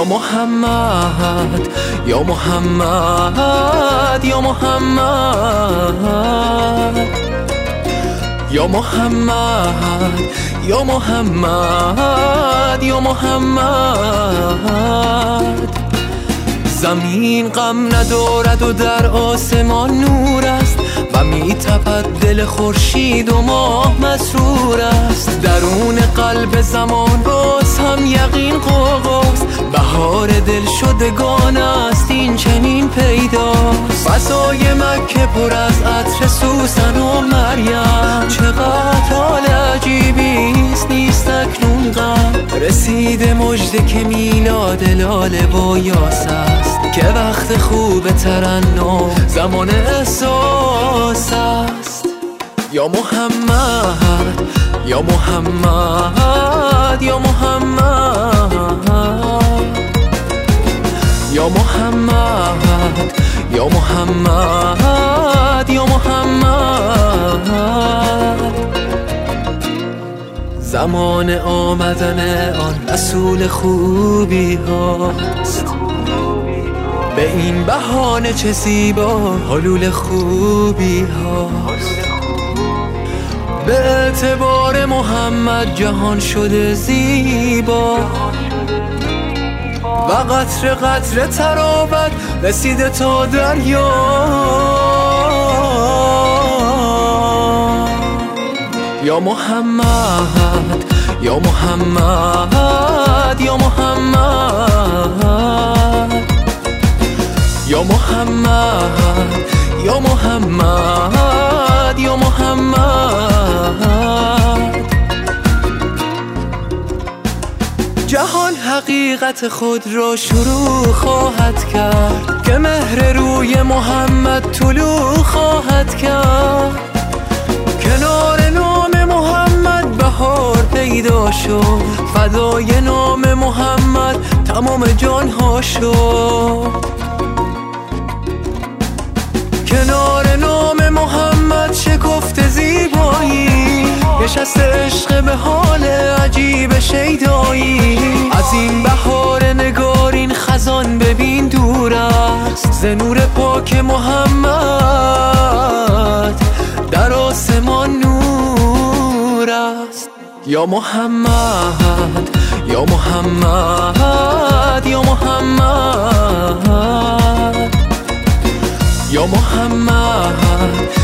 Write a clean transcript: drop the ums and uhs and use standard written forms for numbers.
محمد یا محمد یا محمد یا محمد یا محمد یا محمد. زمین غم ندارد و در آسمان نور است و میتپد دل خورشید و ماه مسرور است. درون قلب زمان باز هم یقین قوقاست، بهار دل شدگان است این چنین پیداست. فضای مکه پر از عطر سوسن و مریم، چقدر حال عجیبی است نیست اکنون غم. رسیده مژده که میلاد لاله با یاس است، که وقت خوب ترنم زمان احساس است. یا محمد یا محمد یا محمد یا محمد یا محمد یا محمد. زمان آمدن آن رسول خوبی هاست، به این بهانه چه زیبا حلول خوبی هاست. به اعتبار محمد جهان شده زیبا و قطره قطره تراوت رسیده تا دریا. یا محمد یا محمد یا محمد یا محمد یا محمد یا محمد. جهان حقیقت خود را شروع خواهد کرد، که مهر روی محمد طلوع خواهد کرد. کنار نام محمد بهار پیدا شد، فدای نام محمد تمام جان ها شد. کنار نام محمد شکفت زیبایی، نشست عشق به حال عجیب شیدایی. از این بهار نگارین خزان ببین دور است، ز نور پاک محمد در آسمان نور است. یا محمد یا محمد یا محمد یا محمد